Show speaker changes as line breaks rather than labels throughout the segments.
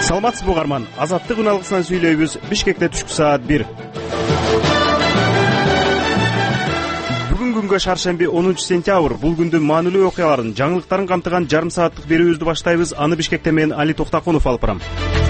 Саламатсызбы угарман, Азаттык үналгысынан сүйлөйбүз. Бишкекте түшкү саат 1. Бүгүн күнгө шаршемби 10 сентябрь. Бул күндүн маанилүү окуяларын, жаңылыктарын камтыган жарым сааттык берүүбүздү баштайбыз. Аны Бишкекте мен Али Токтакунов алып барам.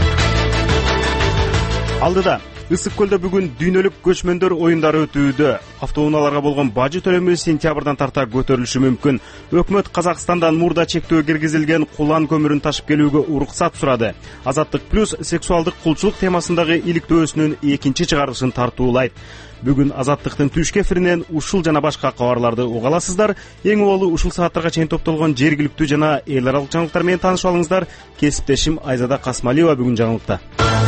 Алдыда Ысык көлдө бүгүн дүйнөлүк көчмөндөр оюндары өтүүдө. Автоунааларга болгон бажы төлөмү сентябрдан тарта көтөрүлүшү мүмкүн. Өкмөт Казакстандан мурда чектөө киргизилген кулан көмүрүн ташып келүүгө уруксат сурады. Азаттык плюс сексуалдык кулчулук темасындагы иликтөөсүнүн экинчи чыгарылышын тартуулайт. Бүгүн Азаттыктын түшкү эфиринен ушул жана башка кабарларды уга аласыздар. Эң убалуу ушул сааттарга чейин топтолгон жергиликтүү жана эл аралык жаңылыктар менен таанышып алыңыздар. Кесиптешим Айзада Касмалиева бүгүн жаңылыкта.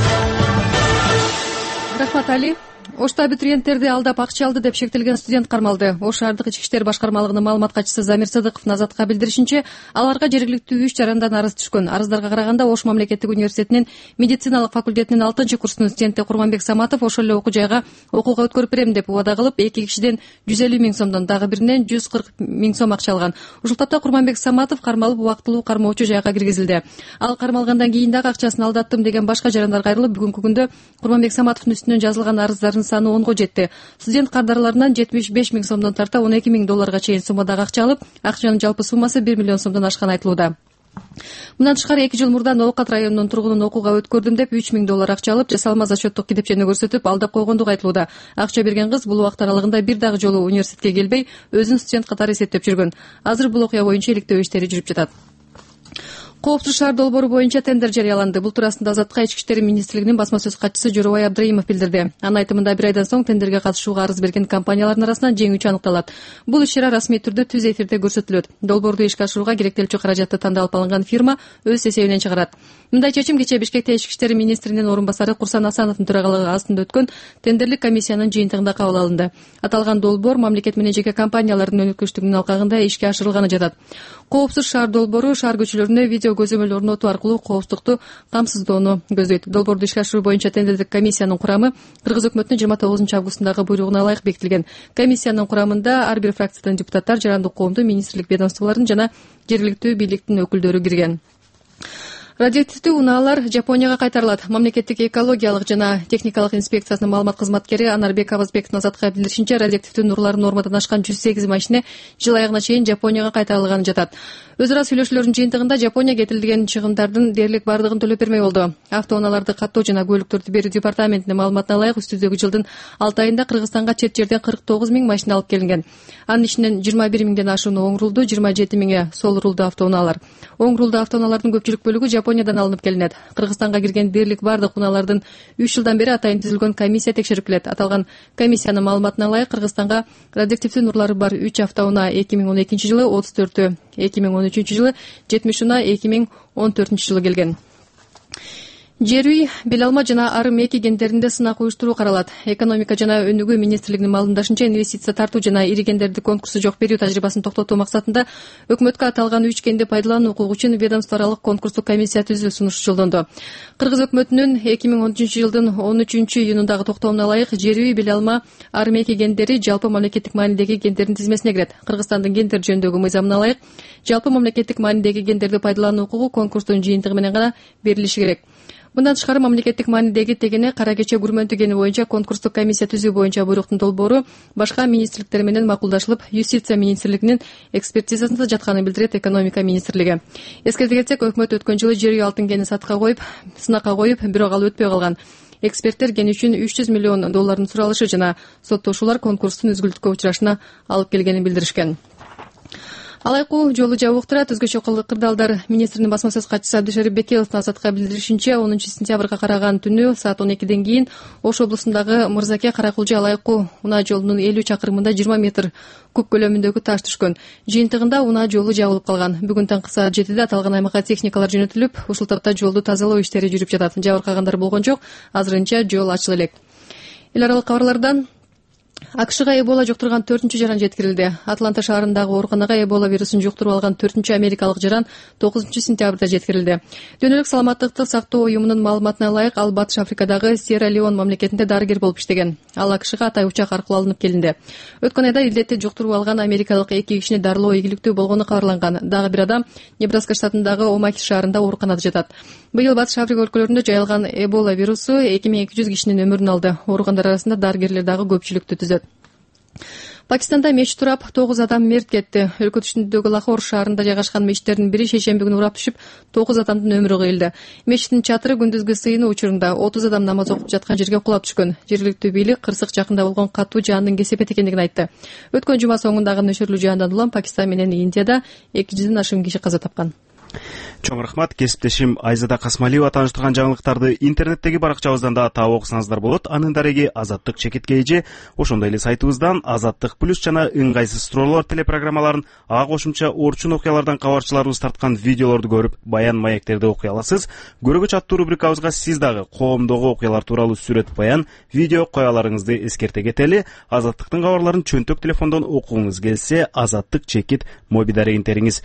Рахмат, Али. Ошто абитуриенттерди алдап акча алды деп шектелген студент кармалды. Ош шаардык ички иштер башкармалыгынын маалымат катчысы Замир Садыков Азатка билдиришинче, аларга жергиликтүү 3 жарандан арыз түшкөн. Арыздарга караганда Ош мамлекеттик университетинин медициналык факультетинин 6-курсунун студенти Курманбек Саматов ошол эле окуу жайга окууга өткөрүп берем деп убада кылып, 2 кишиден 150 миң сомдон, дагы биринен 140 миң сом акча алган. Ушул тапта Курманбек Саматов кармалып убактылуу кармоочу жайга киргизилди. Ал кармалгандан кийин дагы акчасын алдаттым деген башка жарандар кайрылып, бүгүнкү күндө Курманбек Саматовдун үстүнөн жазылган арыздардын саны 10го жетти. Студент кардарларынан 75 миң сомдон тарта 12 миң долларга чейин суммадагы акча алып, акчанын жалпы суммасы 1 миллион сомдон ашканы айтылууда. Мындан тышкары 2 жыл мурда Новокат районунун тургунун окууга өткөрдүм деп 3 миң доллар акча алып, жасалма зачеттук китепчени көрсөтүп алдап койгондугу айтылууда. Акча берген кыз бул убакыт аралыгында бир дагы жолу университетке келбей, өзүн студент катары эсептеп жүргөн. Азыр бул окуя боюнча иликтөө иштери жүрүп жатат. Коопсуз шаар долбоору боюнча тендер жарыяланды. Бул туурасында Азатка Ички иштер министрлигинин басма сөз катчысы Жорубай Абдраимов билдирди. Анын айтымында, бир айдан соң тендерге катышууга арыз берген компаниялардын арасынан жеңүүчү аныкталат. Бул иш-чара расмий түрдө түз эфирде көрсөтүлөт. Долбоорду ишке ашырууга керектелчү каражатты тандалып алынган фирма өз эсебинен чыгарат. Мындай чечим кечээ Бишкекте Ички иштер министринин орун басары Курсан Асановдун төрагалыгы астында өткөн тендерлик комиссиянын жыйынтыгында кабыл алынды. Аталган долбоор мамлекет менен жеке компаниялардын өнөкөштүгүнүн алкагында ишке ашырылганы жатат. Коопсуз шаар долбоору шаар көчөлөрүнө видео көзөмөл орнотуу аркылуу коопсуздукту камсыздоону көздөйт. Долбоорду ишке ашыруу боюнча тендерлик комиссиянын курамы Кыргыз өкмөтүнүн 29-августундагы буйругуна ылайык бекитилген. Комиссиянын курамында ар бир фракциядан депутаттар, жарандык коомдун, министрлик ведомстволордун жана жергиликтүү бийликтин өкүлдөрү кирген. Радиоактивдүү унаалар Жапонияга кайтарылат. Мамлекеттик экологиялык жана техникалык инспекциясынын маалымат кызматкери Анарбек Абазбековдун Азатка билдиришинче, радиоактивдүү нурлар нормадан ашкан 108 машине жыл аягына чейин Жапонияга кайтарылганы жатат. Өз ара сүйлөшүүлөрдүн жыйынтыгында Жапония кетирилген чыгымдардын дээрлик бардыгын төлөп бермей болду. Автоунааларды каттоо жана көлүктөрдү берүү департаментинин маалыматына ылайык, үстүздөгү жылдын 6 айында Кыргызстанга чет жерден 49 миң машина алып келинген. Анын ичинен 21 миңден ашууну оң рулду, 27 миңи сол рулду автоунаалар. Оң рулду автоунаалардын көпчүлүк бөлүгү Жапониядан алынып келинет. Кыргызстанга кирген дээрлик бардык унаалардын 3 жылдан бери атайын түзүлгөн комиссия текшерип келет. Аталган комиссиянын маалыматына ылайык, Кыргызстанга радиоактивдүү нурлары бар 3 автоунаа 2012 жылы, 34-ü 2013 жылы, 70 унаа 2014 жылы келген. Жер үй, бел алма жана арым эки кендеринде сынак уюштуруу каралат. Экономика жана өнүгүү министрлигинин маалымдашынча, инвестиция тартуу жана ири кендерди конкурсу жок берүү тажрыйбасын токтотуу максатында өкмөткө аталган 3 кенди пайдалануу укугу үчүн ведомство аралык конкурстук комиссия түзүү сунуш жолдонду. Кыргыз өкмөтүнүн 2013 жылдын 13 июнундагы токтомуна ылайык, жер үй, бел алма, арым эки кендери жалпы мамлекеттик маанидеги кендердин тизмесине кирет. Кыргызстандын кендер жөнүндөгү мыйзамына ылайык, жалпы мамлекеттик маанидеги кендерди пайдалануу укугу конкурстун жыйынтыгы менен гана берилиши керек. Мындан тышкары мамлекеттик маанидеги тегене кара кече күрмөнтү кени боюнча конкурстук комиссия түзүү боюнча буйруктун долбоору башка министрликтер менен макулдашылып, юстиция министрлигинин экспертизасында жатканын билдирет экономика министрлиги. Эскерте кетсек, өкмөт өткөн жылы жер үй алтын кенин сынакка коюп, бирок ал өтпөй калган. Эксперттер кен үчүн 300 миллион доллардын суралышы жана соттошуулар конкурстун үзгүлтүккө учурашына алып келгенин билдиришкен. Алайкуу жолу жабык турат. Өзгөчө кырдаалдар министринин басма сөз катчысы Абдышарип Бекеловдун Азатка билдиришинче, 10 сентябрга караган түнү саат 12ден кийин Ош облусундагы Мырзаке Каракулжа Алайкуу унаа жолунун 50 чакырымында 20 метр куб көлөмүндөгү таш түшкөн. Жыйынтыгында унаа жолу жабылып калган. Бүгүн таңкы саат 7де аталган аймакка техникалар жөнөтүлүп, ушул тапта жолду тазалоо иштери жүрүп жатат. Жабыркагандар болгон жок. Азырынча жол ачыла элек. Эл аралык кабарлардан АКШга Эбола жуктурган 4-чү жаран жеткирилди. Атланта шаарындагы ооруканага Эбола вирусун жуктуруп алган 4-чү америкалык жаран 9-сентябрда жеткирилди. Дүйнөлүк саламаттыкты сактоо уюмунун маалыматына ылайык, ал Батыш Африкадагы Сьерра-Леон мамлекетинде дарыгер болуп иштеген. Ал АКШга атай учак аркылуу алынып келинди. Өткөн айда илдетти жуктуруп алган америкалык 2 кишини дарылоо ийгиликтүү болгону кабарланган. Дагы бир адам Небраска штатындагы Омахи шаарында ооруканада жатат. Быйыл Батыш Африка өлкөлөрүндө жайылган Эбола вирусу 2200 кишинин өмүрүн алды. Ооругандар арасында дарыгерлер дагы көпчүлүктү түзөт. Пакистанда мечит урап 9 адам мерт кетти. Өлкө түштүндөгү Лахор шаарында жайгашкан мечиттердин бири шейшемби күнү урап түшүп, 9 адамдын өмүрү кыйылды. Мечиттин чатыры күндүзгү сыйынуу учурунда 30 адам намаз окуп жаткан жерге кулап түшкөн. Жергиликтүү бийлик кырсык жакында болгон катуу жаандын кесепети экендигин айтты. Өткөн жума соңундагы нөшөрлүү жаандан улам Пакистан менен Индияда 200дөн ашык киши каза тапкан.
Чоң рахмат. Кесиптешим Айзада Касмалиева тааныштырган жаңылыктарды интернеттеги баракчабыздан да таап окусаңыздар болот. Анын дареги Азаттык чекиткей же ошондой эле сайтыбыздан Азаттык плюс жана ыңгайсыз суроолор телепрограммаларын, ага кошумча орчун окуялардан кабарчыларыбыз тарткан видеолорду көрүп, баян маектерди окуй аласыз. Көргөч аттуу рубрикабызга сиз дагы коомдогу окуялар тууралуу сүрөт, баян, видео кое аларыңызды эскерте кетели. Азаттыктын кабарларын чөнтөк телефондон окугуңуз келсе, Азаттык чекит моби дарегин териңиз.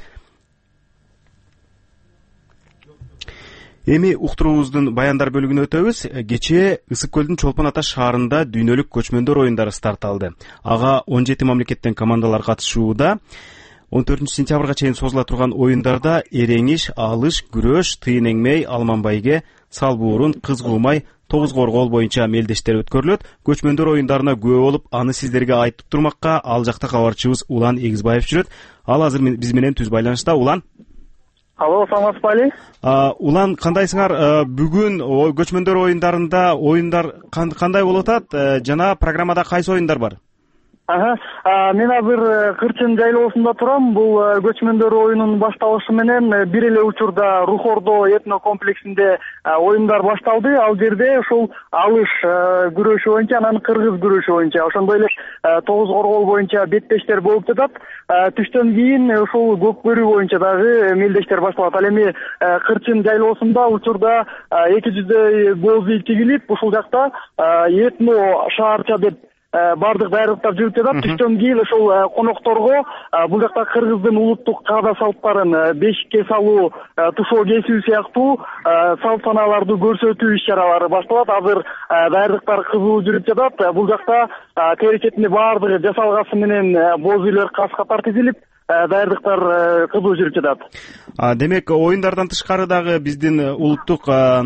Эми уктуруубуздун баяндар бөлүгүнө өтөбүз. Кечээ Ысык көлдүн Чолпон Ата шаарында дүйнөлүк көчмөндөр оюндары старт алды. Ага 17 мамлекеттен командалар катышууда. 14-сентябрга чейин созула турган оюндарда эреңиш, алыш, күрөш, тыйын эңмей, алман байге, сал буурун, кыз куумай, тогуз коргоол боюнча мелдештер өткөрүлөт. Көчмөндөр оюндарына күбө болуп, аны сиздерге айтып турмакка ал жакта кабарчыбыз Улан Эгизбаев жүрөт. Ал азыр биз менен түз байланышта. Улан.
Алло, саламатсызбы Али?
Улан, кандайсыңар? Бүгүн көчмөндөр оюндарында оюндар кандай болуп атат? Жана программада кайсы оюндар бар?
Мен азыр Кырчын жайлоосунда турам. Бул көчмөндөр оюнунун башталышы менен бир эле учурда Рухордо этно комплексинде оюндар башталды. Ал жерде ушул алыш күрөшү боюнча, анан кыргыз күрөшү боюнча, ошондой эле тогуз коргоол боюнча беттештер болуп жатат. Түштөн кийин ушул көк бөрү боюнча дагы мелдештер башталат. Ал эми Кырчын жайлоосунда учурда 200дөй боз үй тигилип, ушул жакта этно шаарча деп бардык даярдыктар жүрүп жатат. Түштөн кийин ошол конокторго бул жакта кыргыздын улуттук каада салттарын бешикке салуу, тушоо кесүү сыяктуу салт санааларды көрсөтүү иш-чаралары башталат. Азыр даярдыктар кызуу жүрүп жатат. Бул жакта тери четинде бардыгы жасалгасы менен боз үйлөр кас-катар тизилип, даярдыктар кызуу жүрүп жатат.
Демек, оюндардан тышкары дагы биздин улуттук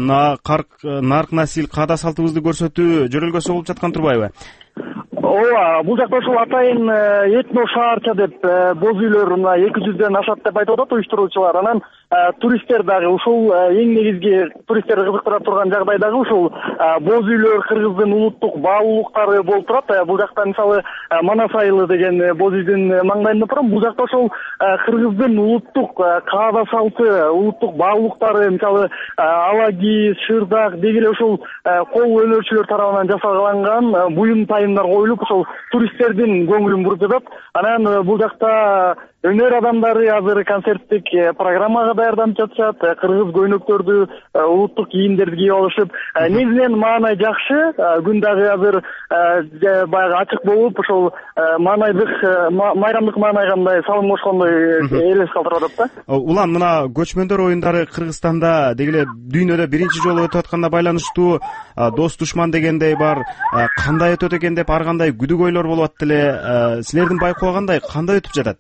нарк насил каада салтыбызды көрсөтүү жөрөлгөсү болуп жаткан турбайбы?
Ооба, бул жакта ушул атайын этно шаарча деп боз үйлөр 200дөн ашат деп айтып атат уюштуруучулар. Анан туристтер дагы ушул эң негизги туристтерди кызыктыра турган жагдай дагы ушул боз үйлөр кыргыздын улуттук баалуулуктары болуп турат. Бул жакта мисалы Манас айылы деген боз үйдүн маңдайында турам. Бул жакта ошол кыргыздын улуттук каада салты, улуттук баалуулуктары, мисалы алаги, шырдак деги эле ушул кол өнөрчүлөр тарабынан жасалган буюм тайымдар коюлуп, ошол туристтердин көңүлүн буруп жатат. Анан бул жакта өнөр адамдары азыр концерттик программага даярданып жатышат. Кыргыз көйнөктөрдү, улуттук кийимдерди кийип алышып, негизинен маанай жакшы. Күн дагы азыр баягы ачык болуп, ошол маанайдык, майрамдык маанай кандай салым кошкондой элес калтырып атат да.
Улан, мына көчмөндөр оюндары Кыргызстанда деги эле дүйнөдө биринчи жолу өтүп атканына байланыштуу дос душман дегендей бар. Кандай өтөт экен деп ар кандай күдүк ойлор болуп атты эле. Силердин байкоогандай кандай өтүп жатат?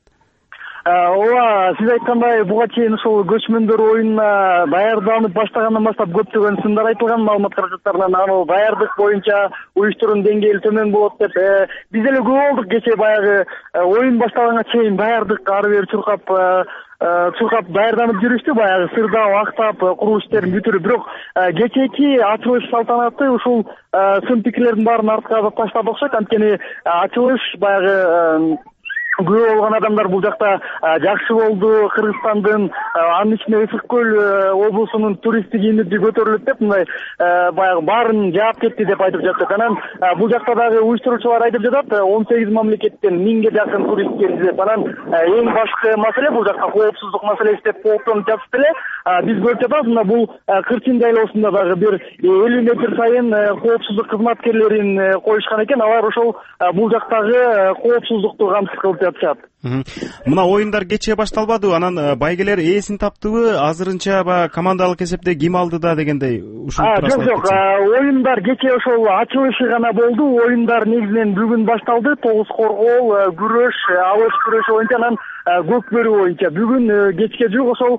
Ооба, сиз айткандай буга чейин ушул көчмөндөр оюнуна даярданып баштагандан баштап көптөгөн сындар айтылган маалымат каражаттарынан. Анан даярдык боюнча уюштуруунун деңгээли төмөн болот деп биз деле күбө болдук. Кечээ баягы оюн башталганга чейин даярдык ары бери чуркап даярданып жүрүштү, баягы сырдап, актап, куруу иштерин бүтүрүп. Бирок кечээки ачылыш салтанаты ушул сын пикирлердин баарын артка таштады окшойт. Анткени ачылыш баягы күбө болгон адамдар бул жакта жакшы болду. Кыргызстандын анын ичинде Ысык көл облусунун туристтик имиджи көтөрүлөт деп мындай баягы баарын жаап кетти деп айтып жатышат. Анан бул жакта дагы уюштуруучулар айтып жатат 18 мамлекеттен 1000ге жакын турист келди деп. Анан эң башкы маселе бул жакта коопсуздук маселеси деп кооптонуп жатышты эле. Биз көрүп жатабыз мына бул Кырчын жайлоосунда дагы бир 50 метр сайын коопсуздук кызматкерлерин коюшкан экен. Алар ошол бул жактагы коопсуздукту камсыз кылып жатышат.
Мына оюндар кечээ башталбадыбы? Анан байгелер ээсин таптыбы? Азырынча баягы командалык эсепте ким алды да дегендей ушул туурасында.
Жок, оюндар кечээ ошол ачылышы гана болду. Оюндар негизинен бүгүн башталды. Тогуз коргоо, күрөш, алыш күрөшү боюнча, анан көк бөрү боюнча. Бүгүн кечке жук ошол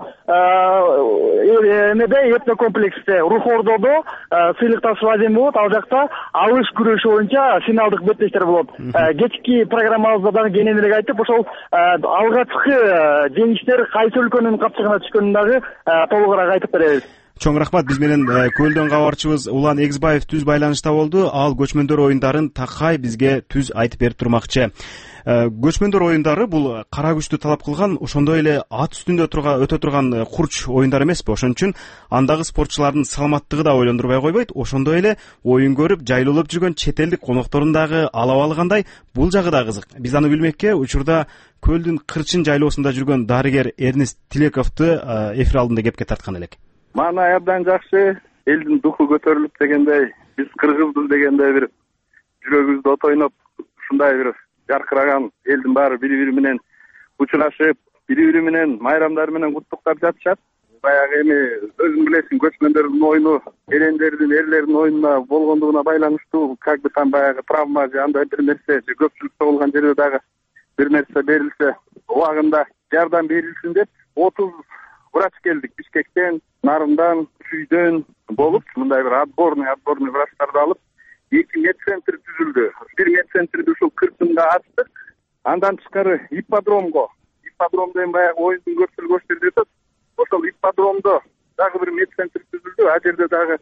эмеде этнокомплексте Рухордодо сыйлык тапшыруу аземи болот. Ал жакта алыш күрөшү боюнча финалдык беттештер болот. Кечки программабызда дагы кененирээк айтып, ошол алгачкы жеңиштер кайсы өлкөнүн капчыгына түшкөнүн дагы толугураак айтып беребиз.
Чоң рахмат. Биз менен көлдөн кабарчыбыз Улан Эгизбаев түз байланышта болду. Ал көчмөндөр оюндарын такай бизге түз айтып берип турмакчы. Көчмөндөр оюндары бул кара күчтү талап кылган, ошондой эле ат үстүндө өтө турган курч оюндар эмеспи? Ошон үчүн андагы спортчулардын саламаттыгы да ойлондурбай койбойт. Ошондой эле оюн көрүп жайлуулуп жүргөн чет элдик коноктордун дагы алабалы кандай? Бул жагы да кызык. Биз аны билмекке учурда көлдүн Кырчын жайлоосунда жүргөн дарыгер Эрнест Тилековду эфир алдында кепке тарткан элек.
Мана абдан жакшы, элдин духу көтөрүлүп дегендей, биз кыргызбыз дегендей бир жүрөгүбүздө от ойноп, ушундай бир жаркыраган элдин баары бири-бири менен учурашып, бири-бири менен майрамдар менен куттуктап жатышат. Баягы эми өзүң билесиң, көчмөндөрдүн оюну эрендердин, эрлердин оюнуна болгондугуна байланыштуу, как бы там баягы травма же андай бир нерсе, же көпчүлүктө болгон жерде дагы бир нерсе берилсе, убагында жардам берилсин деп 30 врач келдик Бишкектен, Нарындан, Чүйдөн болуп, мындай бир отборный врачтарды алып, 2 медцентр түзүлдү. Бир медцентрди ушул Кырчынга ачтык. Андан тышкары ипподромго эми баягы оюндун көпчүлүгү ошол жерде өтөт. Ошол ипподромдо дагы бир медцентр түзүлдү. А жерде дагы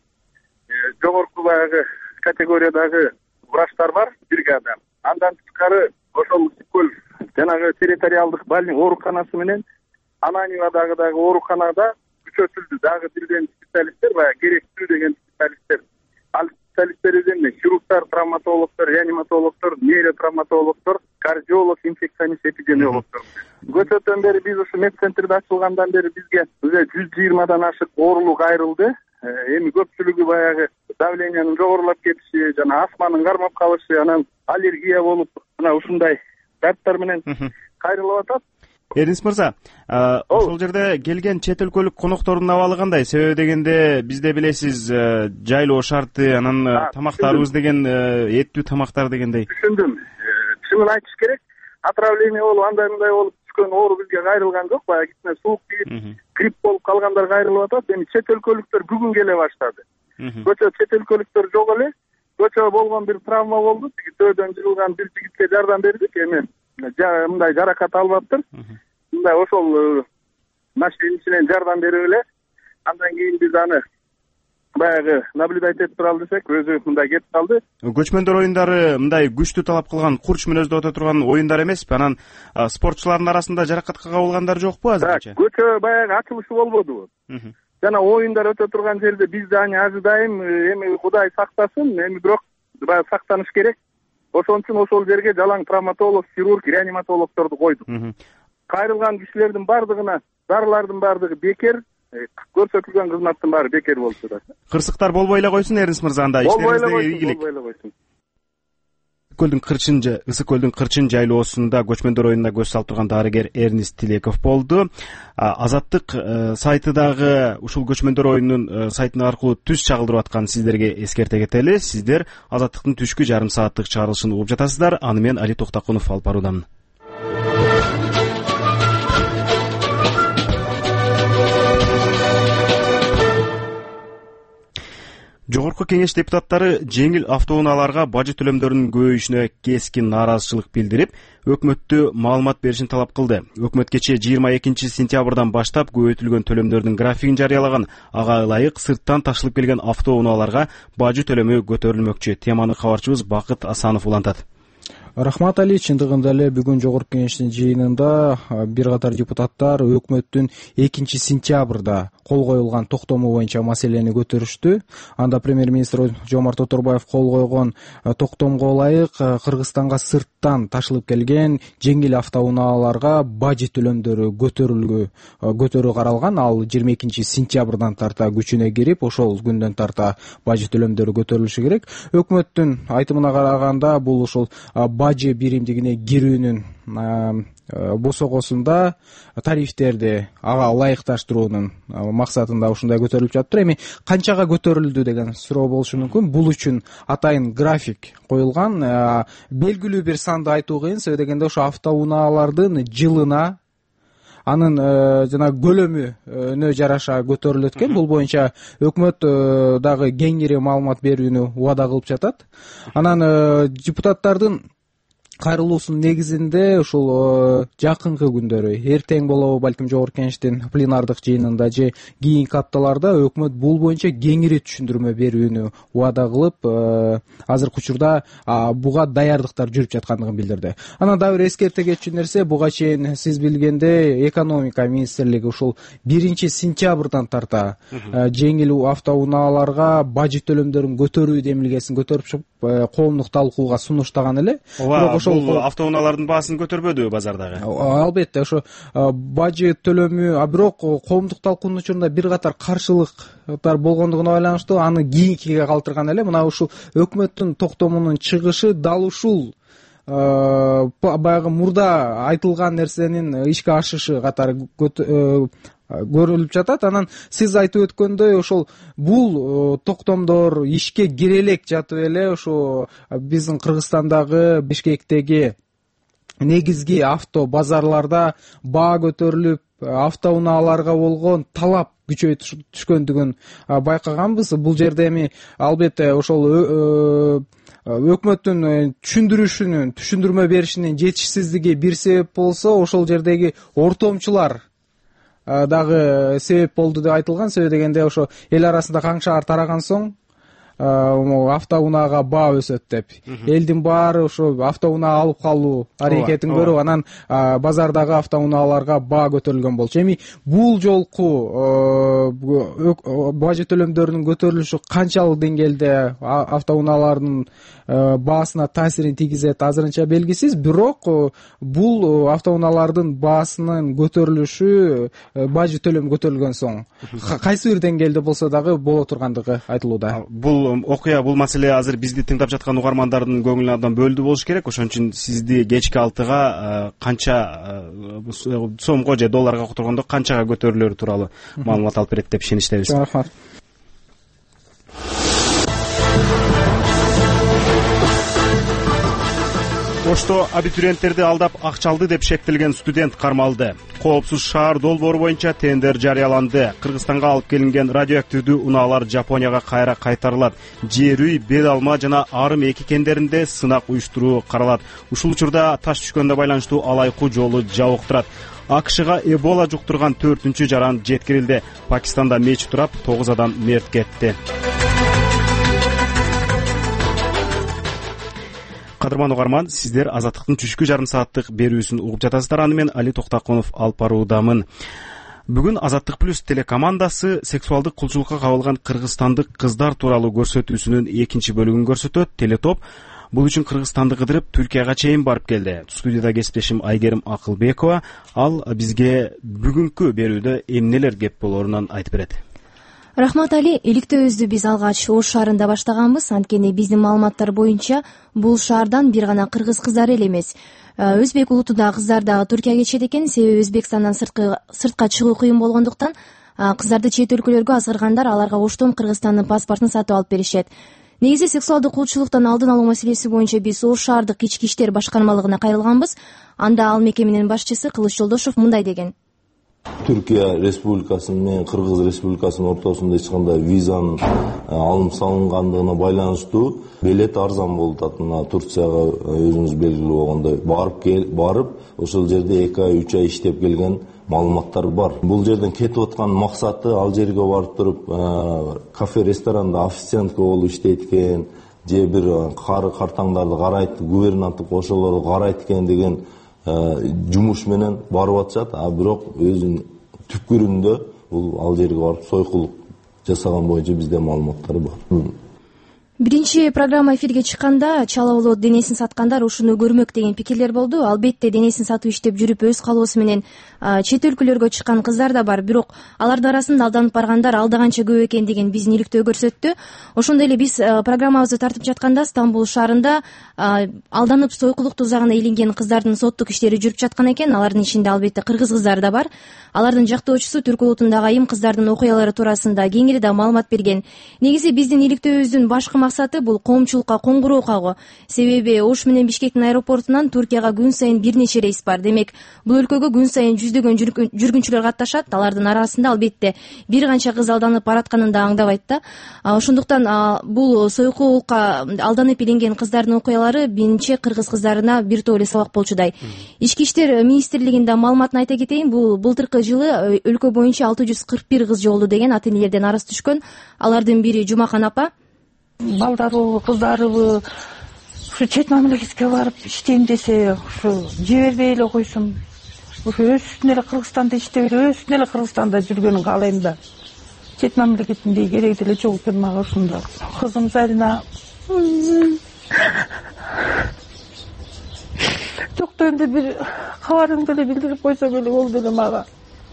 жогорку баягы категориядагы врачтар бар, бригада. Андан тышкары ошол Көл жанагы территориалдык ооруканасы менен Ананивадагы дагы ооруканада күчөтүлдү. Дагы бирден специалисттер, баягы керектүү деген специалисттер. Ал специалисттер эмне? Хирургтар, травматологдор, реаниматологдор, нейротравматологдор, кардиолог, инфекционист, эпидемиологдор. Көчөтөн бери биз ушу медцентрди ачылгандан бери бизге 120дан ашык оорулук айрылды. Эми көпчүлүгү баягы давлениянын жогорулап кетиши, жана астманын кармап калышы, анан аллергия болуп, мына ушундай дарттар менен кайрылып атат.
Эрнис мырза, ошол жерде келген чет өлкөлүк коноктордун абалы кандай? Себеби дегенде бизде билесиз, жайлоо шарты, анан тамактарыбыз деген эттүү тамактар дегендей.
Түшүндүм. Чынын айтыш керек, отравление болуп, андай мындай болуп түшкөн оору бизге кайрылган жок. Баягы кичине суук тийип, грипп болуп калгандар кайрылып атат. Эми чет өлкөлүктөр бүгүн келе баштады. Көчө чет өлкөлүктөр жок эле. Көчө болгон бир травма болду. Төөдөн жыгылган бир жигитке жардам бердик. Эми мындай жаракат албаптыр. Мындай ошол машинанын ичинен жардам берип эле, андан кийин биз аны баягы наблюдать этип туралы десек, өзү мындай кетип калды.
Көчмөндөр оюндары мындай күчтүү талап кылган, курч мүнөздө өтө турган оюндар эмеспи? Анан спортчулардын арасында жаракатка кабылгандар жокпу азырынча?
Көчө баягы ачылышы болбодубу? Жана оюндар өтө турган жерде биз да ожидаем, эми Кудай сактасын, эми бирок баягы сактаныш керек. Ошон үчүн ошол жерге жалаң травматолог, хирург, реаниматологдорду койдук. Кайрылган кишилердин бардыгына дарылардын бардыгы бекер, көрсөтүлгөн кызматтын баары бекер болуп жатат.
Кырсыктар болбой эле койсун Эрнис мырза, анда иштериңизде ийгилик.
Болбой эле койсун.
Ысык көлдүн Кырчын жайлоосунда көчмөндөр оюнуна көз салып турган дарыгер Эрнис Тилеков болду. Азаттык сайты дагы ушул көчмөндөр оюнунун сайты аркылуу түз чагылдырып атканын сиздерге эскерте кетели. Сиздер Азаттыктын түшкү жарым сааттык чыгарылышын угуп жатасыздар. Аны мен Али Токтакунов алып баруудамын. Жогорку кеңеш депутаттары жеңил автоунааларга бажы төлөмдөрүнүн көбөйүшүнө кескин нааразычылык билдирип, өкмөттү маалымат беришин талап кылды. Өкмөт кечээ 22 сентябрдан баштап көбөйтүлгөн төлөмдөрдүн графигин жарыялаган. Ага ылайык сырттан ташылып келген автоунааларга бажы төлөмү көтөрүлмөкчү. Теманы кабарчыбыз Бакыт Асанов улантат.
Рахмат Али, чындыгында эле бүгүн жогорку кеңештин жыйынында бир катар депутаттар өкмөттүн 2-сентябрда кол коюлган токтому боюнча маселени көтөрүштү. Анда премьер-министр Жомарт Оторбаев кол койгон токтомго ылайык Кыргызстанга сырттан ташылып келген жеңил автоунааларга бажы төлөмдөрү көтөрүү каралган. Ал 22-сентябрдан тарта күчүнө кирип, ошол күндөн тарта бажы төлөмдөрү көтөрүлүшү керек. Өкмөттүн айтымына караганда бул ушул бажы биримдигине кирүүнүн босогосунда тарифтерди ага ылайыкташтыруунун максатында ушундай көтөрүлүп жатыптыр. Эми канчага көтөрүлдү деген суроо болушу мүмкүн. Бул үчүн атайын график коюлган. Белгилүү бир санды айтуу кыйын. Себеби дегенде ошо автоунаалардын жылына анын жана көлөмүнө жараша көтөрүлөт экен. Бул боюнча өкмөт дагы кеңири маалымат берүүнү убада кылып жатат. Анан депутаттардын кайрылуусунун негизинде ушул жакынкы күндөрү, эртең болобу балким жогорку кеңештин пленардык жыйынында же кийинки апталарда өкмөт бул боюнча кеңири түшүндүрмө берүүнү убада кылып, азыркы учурда буга даярдыктар жүрүп жаткандыгын билдирди. Анан дагы бир эскерте кетчү нерсе, буга чейин сиз билгендей экономика министрлиги ушул 1-сентябрдан тарта жеңил автоунааларга бажы төлөмдөрүн көтөрүү демилгесин көтөрүп чыгып, коомдук талкууга сунуштаган эле.
Бул автоунаалардын баасын көтөрбөдүбү базардагы?
Албетте, ошо бажы төлөмү, бирок коомдук талкуунун учурунда бир катар каршылыктар болгондугуна байланыштуу аны кийинкиге калтырган эле. Мына ушул өкмөттүн токтомунун чыгышы дал ушул баягы мурда айтылган нерсенин ишке ашышы катары көрүлүп жатат. Анан сиз айтып өткөндөй, ошол бул токтомдор ишке кире элек жатып эле ошо биздин Кыргызстандагы Бишкектеги негизги авто базарларда баа көтөрүлүп, автоунааларга болгон талап күчөйүп түшкөндүгүн байкаганбыз. Бул жерде эми албетте ошол өкмөттүн түшүндүрмө беришинин жетишсиздиги бир себеп болсо, ошол жердеги ортомчулар дагы себеп болду деп айтылган. Себеби дегенде ошо эл арасында каңшаар тараган соң автоунаага баа өсөт деп элдин баары ошо автоунаа алып калуу аракетин көрүп, анан базардагы автоунааларга баа көтөрүлгөн болчу. Эми бул жолку бажы төлөмдөрүнүн көтөрүлүшү канчалык деңгээлде автоунаалардын баасына таасирин тийгизет азырынча белгисиз. Бирок бул автоунаалардын баасынын көтөрүлүшү бажы төлөм көтөрүлгөн соң кайсы бир деңгээлде болсо дагы боло тургандыгы айтылууда.
Бул окуя, бул маселе азыр бизди тыңдап жаткан угармандардын көңүлүн абдан бөлдү болуш керек. Ошон үчүн сизди кечки 6-га канча сомго же долларга которгондо канчага көтөрүлөрү тууралуу маалымат алып берет деп ишеничтебиз.
Рахмат.
Ошто абитуриенттерди алдап акча алды деп шектелген студент кармалды. Коопсуз шаар долбоору боюнча тендер жарыяланды. Кыргызстанга алып келинген радиоактивдүү унаалар Жапонияга кайра кайтарылат. Жер үй, бет алма жана Арым 2 кендеринде сынак уюштуруу каралат. Ушул учурда таш түшкөнгө байланыштуу алайкуу жолу жабык турат. АКШга Эбола жуктурган 4-чү жаран жеткирилди. Пакистанда меч турап 9 адам мерт кетти. Кадырман угарман, сиздер Азаттыктын түшкү жарым сааттык берүүсүн угуп жатасыздар. Аны мен Али Токтакунов алып баруудамын. Бүгүн Азаттык плюс телекомандасы сексуалдык кулчулукка кабылган кыргызстандык кыздар тууралуу көрсөтүүсүнүн 2 бөлүгүн көрсөтөт. Телетоп бул үчүн Кыргызстанды кыдырып Түркияга чейин барып келди. Студияда кесиптешим Айгерим Акылбекова, ал бизге бүгүнкү берүүдө эмнелер кеп болорунан айтып берет.
Рахмат Али, иликтөөбүздү биз алгач Ош шаарында баштаганбыз. Анткени биздин маалыматтар боюнча бул шаардан бир гана кыргыз кыздары эле эмес, өзбек улутундагы кыздар дагы Түркияга кетишет экен. Себеби Өзбекстандан сыртка чыгуу кыйын болгондуктан кыздарды чет өлкөлөргө азгыргандар аларга Оштон Кыргызстандын паспортун сатып алып беришет. Негизи сексуалдык кулчулуктан алдын алуу маселеси боюнча биз Ош шаардык ички иштер башкармалыгына кайрылганбыз. Анда ал мекеменин башчысы Кылыч Жолдошов мындай деген.
Түркия Республикасы менен Кыргыз Республикасынын ортосунда эч кандай визанын алым салынгандыгына байланыштуу билет арзан болуп атат. Мына Турцияга өзүңүз белгилүү болгондой барып ошол жерде 2 ай 3 ай иштеп келген маалыматтар бар. Бул жерден кетип аткан максаты ал жерге барып туруп кафе ресторанда официантка болуп иштейт экен, же бир картаңдарды карайт, губернаторлук ошолорду карайт экен деген жумуш менен барып атышат. А бирок өзүнүн түпкүрүндө бул ал жерге барып сойкулук жасаган боюнча бизде маалыматтар бар.
Биринчи программа эфирге чыкканда чала болот, денесин саткандар ушуну көрмөк деген пикирлер болду. Албетте денесин сатып иштеп жүрүп өз калоосу менен чет өлкөлөргө чыккан кыздар да бар, бирок алардын арасында алданып баргандар алда канча көп экен деген биздин иликтөө көрсөттү. Ошондой эле биз программабызды тартып жатканда Стамбул шаарында алданып сойкулук тузагына илинген кыздардын соттук иштери жүрүп жаткан экен. Алардын ичинде албетте кыргыз кыздары да бар. Алардын жактоочусу Түркү улутундагы айым кыздардын окуялары туурасында кеңири да маалымат берген. Негизи биздин иликтөөбүздүн башкы максаты бул коомчулукка коңгуроо кагуу. Себеби Ош менен Бишкектин аэропортунан Туркияга күн сайын бир нече рейс бар. Демек, бул өлкөгө күн сайын жүздөгөн жүргүнчүлөр катташат. Алардын арасында албетте бир канча кыз алданып баратканын да аңдабайт да. Ошондуктан бул сойкулукка алданып илинген кыздардын окуялары менимче кыргыз кыздарына бир топ эле сабак болчудай. Ички иштер министрлигинин маалыматын айта кетейин. Бул былтыркы жылы өлкө боюнча 641 кыз жоголду деген ата-энелерден арыз түшкөн. Алардын бири Жумакан апа.
Балдарыбы, кыздарыбы ушу чет мамлекетке барып иштейм десе, ушу жибербей эле койсун. Ушу өзүнүн эле Кыргызстанда иштеп, өзүнүн эле Кыргызстанда жүргөнүн каалайм да. Чет мамлекетиндей кереги деле жок экен мага ушунда. Кызым Зарина жоктойм деп бир кабарыңды эле билдирип койсоң эле болду эле мага.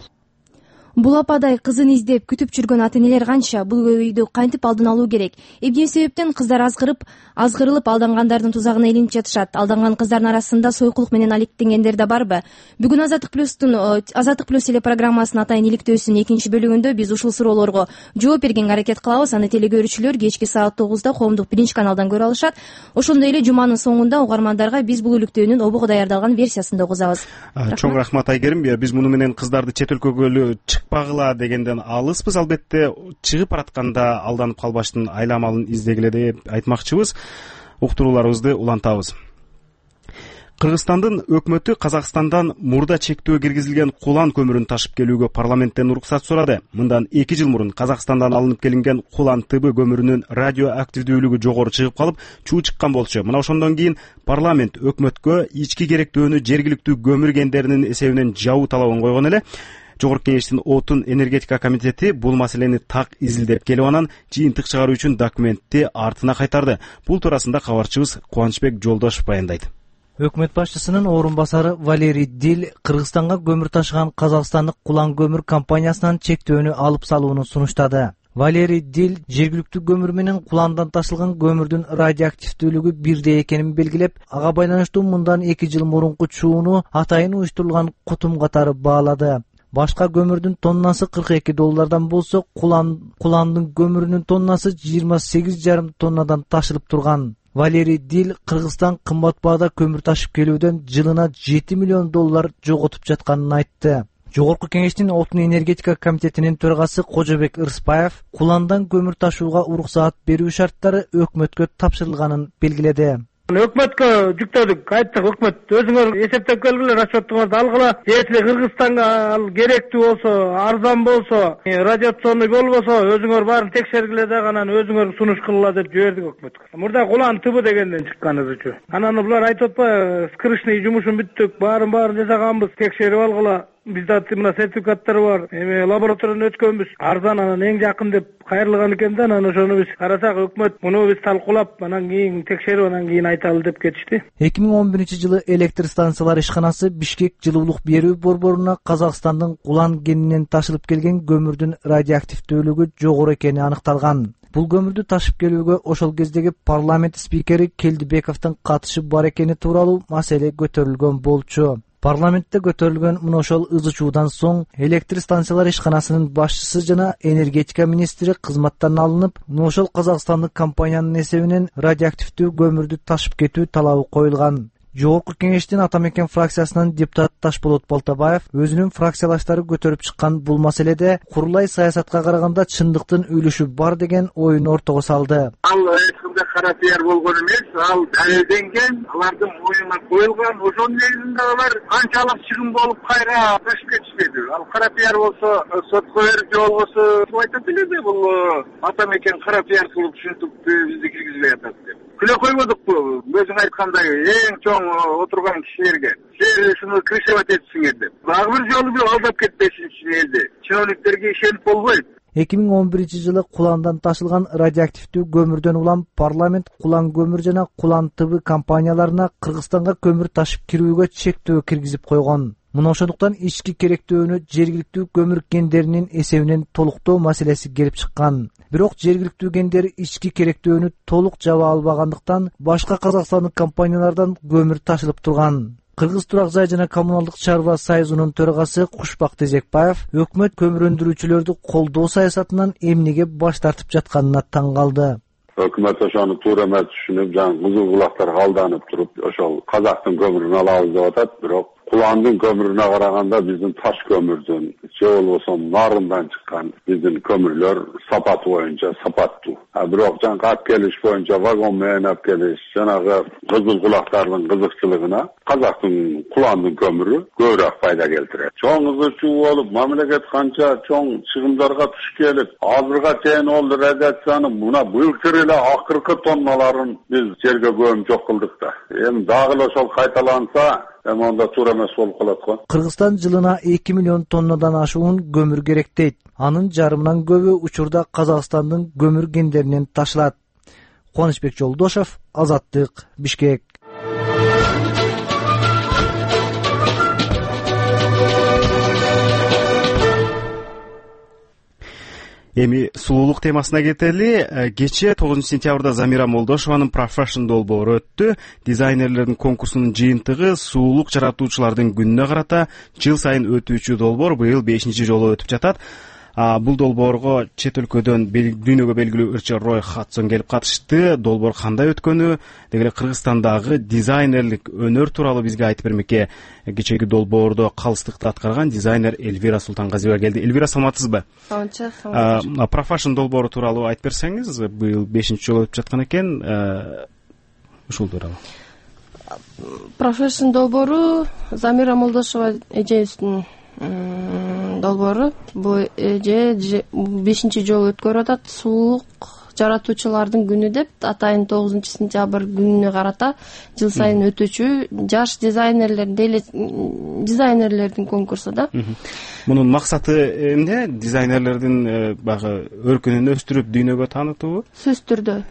Бул ападай кызын издеп күтүп жүргөн ата-энелер канча? Бул көйгөйдү кантип алдын алуу керек? Эмне себептен кыздар азгырылып алдангандардын тузагына илинип жатышат? Алданган кыздардын арасында сойкулук менен алектенгендер да барбы? Бүгүн Азаттык плюс теле программасынын атайын иликтөөсүнүн экинчи бөлүгүндө биз ушул суроолорго жооп бергенге аракет кылабыз. Аны телекөрүүчүлөр кечки саат 9-да коомдук биринчи каналдан көрө алышат. Ошондой эле жуманын соңунда угармандарга биз бул иликтөөнүн обого даярдалган версиясын да угузабыз.
Чоң рахмат Айгерим. Биз муну менен кыздарды чет өлкөгө чыкпагыла дегенден алыспыз. Албетте чыгып баратканда алданып калбаштын айламалын издегиле деп айтмакчыбыз. Уктурууларыбызды улантабыз. Кыргызстандын өкмөтү Казакстандан мурда чектөө киргизилген кулан көмүрүн ташып келүүгө парламенттен уруксат сурады. Мындан 2 жыл мурун Казакстандан алынып келинген кулан тыбы көмүрүнүн радиоактивдүүлүгү жогору чыгып калып, чуу чыккан болчу. Мына ошондон кийин парламент өкмөткө ички керектөөнү жергиликтүү көмүр кендеринин эсебинен жабуу талабын койгон эле. Жогорку Кеңештин Отун энергетика комитети бул маселени так изилдеп келип, анан жыйынтык чыгаруу үчүн документти артына кайтарды. Бул туурасында кабарчыбыз Кубанычбек Жолдошов баяндайт.
Өкмөт башчысынын орун басары Валерий Дил Кыргызстанга көмүр ташыган казакстандык Кулан көмүр компаниясынан чектөөнү алып салууну сунуштады. Валерий Дил жергиликтүү көмүр менен куландан ташылган көмүрдүн радиоактивдүүлүгү бирдей экенин белгилеп, ага байланыштуу мындан 2 жыл мурунку чууну атайын уюштурулган кутум катары баалады. Башка көмүрдүн тоннасы $42 болсо, куландын көмүрүнүн тоннасы 28,5 тоннадан ташылып турган. Валерий Дил Кыргызстан кымбат баада көмүр ташып келүүдөн жылына $7 миллион жоготуп жатканын айтты. Жогорку Кеңештин Отун энергетика комитетинин төрагасы Кожобек Ырысбаев куландан көмүр ташууга уруксаат берүү шарттары өкмөткө тапшырылганын белгиледи.
Өкмөткө жүктөдүк, айттык, өкмөт өзүңөр эсептеп келгиле, расчёттуңарды алгыла. Если Кыргызстанга ал керектүү болсо, арзан болсо, радиационный болбосо, өзүңөр баарын текшергиле да анан өзүңөр сунуш кылгыла деп жибердик өкмөткө. Мурда кулан тыбы дегенден чыкканыбызчу. Анан булар айтып атпайбы, скрышный жумушун бүттүк, баарын жасаганбыз, текшерип алгыла. Бизде мына сертификаттар бар. Лабораториядан өткөнбүз. Арзан анан эң жакын деп кайрылган экен да, анан ошону биз карасак өкмөт муну биз талкуулап, анан кийин текшерип, анан кийин айталы деп кетишти.
2011-жылы электр станциялар ишканасы Бишкек жылуулук берүү борборуна Казакстандын Кулан кенинен ташылып келген көмүрдүн радиоактивдүүлүгү жогору экени аныкталган. Бул көмүрдү ташып келүүгө ошол кездеги парламент спикери Келдибековдун катышы бар экени тууралуу маселе көтөрүлгөн болчу. Парламентте көтөрүлгөн мына ошол ызы чуудан соң электр станциялар ишканасынын башчысы жана энергетика министри кызматтан алынып, мына ошол казакстандык компаниянын эсебинен радиоактивдүү көмүрдү ташып кетүү талабы коюлган. Жогорку Кеңештин Ата Мекен фракциясынын депутаты Ташболот Балтабаев өзүнүн фракциялаштары көтөрүп чыккан бул маселеде курулай саясатка караганда чындыктын үлүшү бар деген оюн ортого салды.
Ал эч кандай кара пиар болгон эмес, ал далилденген, алардын моюна коюлган, ошонун негизинде алар канчалык чыгым болуп кайра ташып кетишпеди. Ал кара пиар болсо сотко берип же болбосо айтат эле бул Ата Мекен кара пиар кылып ушинтип бизди киргизбей атат деп. Күлө койбодукпу? Өзүң айткандай эң чоң отурган кишилерге силер ушуну крышевать этсиңер деп. Дагы бир жолу алдап кетпесинчи элди. Чиновниктерге ишенип болбойт.
2011-жылы Куландан ташылган радиоактивдүү көмүрдөн улам парламент Кулан көмүр жана Кулан ТБ компанияларына Кыргызстанга көмүр ташып кирүүгө чектөө киргизип койгон. Мына ошондуктан ички керектөөнү жергиликтүү көмүр кендеринин эсебинен толуктоо маселеси келип чыккан. Бирок жергиликтүү кендер ички керектөөнү толук жаба албагандыктан башка казакстандык компаниялардан көмүр ташылып турган. Кыргыз Турак жай жана коммуналдык чарба союзунун төрагасы Кушбак Тезекбаев өкмөт көмүр өндүрүүчүлөрдү колдоо саясатынан эмнеге баш тартып жатканына таң калды.
Өкмөт ошону туура эмес түшүнүп, жана кызыл кулактарга алданып туруп, ошол казактын көмүрүн алабыз деп атат. Бирок Куландын көмүрүнө караганда биздин таш көмүрдүн же болбосо нарындан чыккан биздин көмүрлөр сапаты боюнча сапаттуу. Бирок жанагы алып келиш боюнча вагон менен алып келиш, жанагы кызыл кулактардын кызыкчылыгына казактын Куландын көмүрү көбүрөөк пайда келтирет. Чоң кызыкчуу болуп, мамлекет канча чоң чыгымдарга туш келип, азырга чейин ол радиацияны мына былтыр эле акыркы тонналарын биз жерге көмүп жок кылдык да. Эми дагы эле ошол кайталанса, анда туура эмес болуп калат го.
Кыргызстан жылына 2 миллион тоннадан ашуун көмүр керек дейт. Анын жарымынан көбү учурда Казакстандын көмүр кендеринен ташылат. Кубанычбек Жолдошев, Азаттык, Бишкек.
Эми сулуулук темасына кетели. Кечээ 9 сентябрда Замира Молдошеванын Profession долбоору өттү. Дизайнерлердин конкурсунун жыйынтыгы сулуулук жаратуучулардын күнүнө карата жыл сайын өтүүчү долбоор быйыл 5-чи жолу өтүп жатат. Бул долбоорго чет өлкөдөн дүйнөгө белгилүү ырчы Рой Хадсон келип катышты. Долбоор кандай өткөнү, деги эле Кыргызстандагы дизайнерлик өнөр тууралуу бизге айтып бермекке кечээги долбоордо калыстыкты аткарган дизайнер Эльвира Султангазиева келди. Эльвира, саламатсызбы? Profession долбоору тууралуу айтып берсеңиз, быйыл 5-чи жолу өтүп жаткан экен. Ушул тууралуу.
Profession долбоору Замира Молдошева эжебиздин долбоору. Бул эже 5-чи жолу өткөрүп атат. Сулуулук жаратуучулардын күнү деп атайын 9 сентябрь күнүнө карата жыл сайын өтүүчү жаш дизайнерлердин конкурсу да.
Мунун максаты эмне? Дизайнерлердин багы өркүнүн өстүрүп дүйнөгө таанытуу?
Сөзсүз түрдө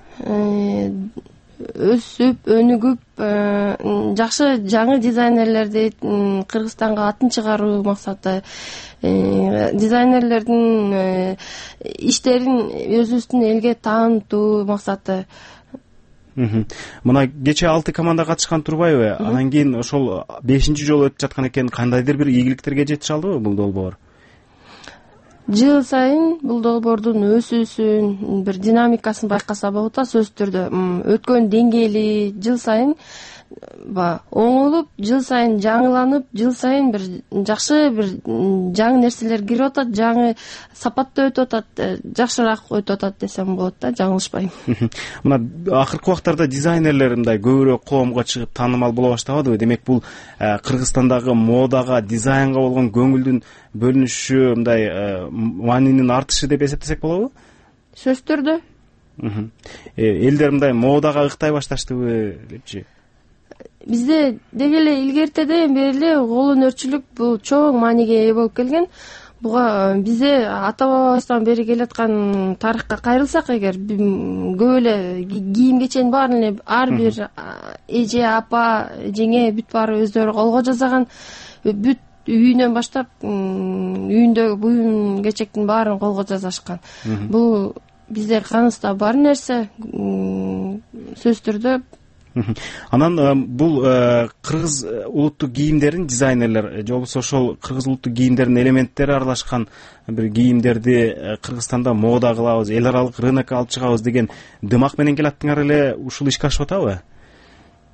өсүп, өнүгүп, жакшы жаңы дизайнерлерди Кыргызстанга атын чыгаруу максаты, дизайнерлердин иштерин өзүбүздүн элге таанытуу максаты.
Мына кечээ 6 команда катышкан турбайбы? Анан кийин ошол 5-чи жолу өтүп жаткан экен, кандайдыр бир ийгиликтерге жетише алдыбы бул долбоор?
Жыл сайын бул долбоордун өсүүсүн, бир динамикасын байкаса болот да, сөзсүз түрдө. Өткөн деңгээли жыл сайын оңолуп, жыл сайын жаңыланып, жыл сайын бир жакшы бир жаңы нерселер кирип атат, жаңы сапатта өтүп атат, жакшыраак өтүп атат десем болот да, жаңылышпайм.
Мына акыркы убактарда дизайнерлер мындай көбүрөөк коомго чыгып таанымал боло баштабадыбы? Демек бул Кыргызстандагы модага, дизайнга болгон көңүлдүн бөлүнүшү, мындай маанинин артышы деп эсептесек болобу?
Сөзсүз түрдө.
Элдер мындай модага ыктай башташтыбы депчи?
Бизде деги эле илгертеден бери эле кол өнөрчүлүк бул чоң мааниге ээ болуп келген. Буга бизде ата бабабыздан бери келаткан тарыхка кайрылсак эгер, көп эле кийим кеченин баарын эле ар бир эже, апа, жеңе бүт баары өздөрү колго жасаган, бүт үйүнөн баштап үйүндөгү буюм кечектин баарын колго жасашкан. Бул бизде каныбызда бар нерсе, сөзсүз түрдө.
Анан бул кыргыз улуттук кийимдерин дизайнерлер же болбосо ошол кыргыз улуттук кийимдердин элементтери аралашкан бир кийимдерди Кыргызстанда мода кылабыз, эл аралык рынокко алып чыгабыз деген дымак менен келаттыңар эле, ушул ишке ашып атабы?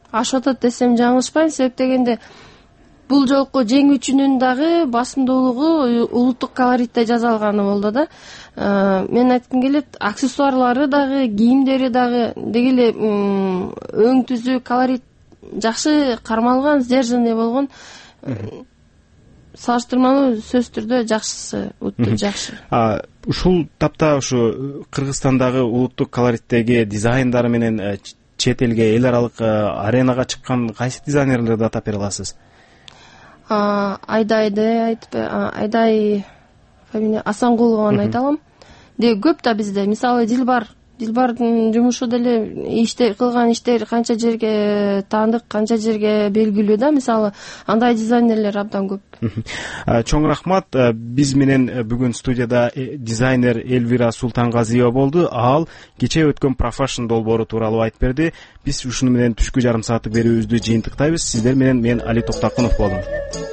ашып атат десем жаңылышпайм. Себеп дегенде бул жолку жеңүүчүнүн дагы басымдуулугу улуттук колоритте жасалганы болду да. Мен айткым келет, аксессуарлары дагы, кийимдери дагы деги эле өң түзүү, колорит жакшы кармалган, сдержанный болгон. Салыштырмалуу сөзсүз түрдө жакшысы, өтө жакшы.
Ушул тапта ушу Кыргызстандагы улуттук колориттеги дизайндары менен чет элге, эл аралык аренага чыккан кайсы дизайнерлерди атап бере аласыз?
Айдай фамилия Асангулованы айта алам. Көп да бизде. Мисалы Дилбардын жумушу деле кылган иштер канча жерге таандык, канча жерге белгилүү да. Мисалы андай дизайнерлер абдан көп.
Чоң рахмат. Биз менен бүгүн студияда дизайнер Элвира Султангазиева болду. Ал кечээ өткөн Profession долбоору тууралуу айтып берди. Биз ушуну менен түшкү жарым сааттык берүүбүздү жыйынтыктайбыз. Сиздер менен мен Али Токтакунов болдум.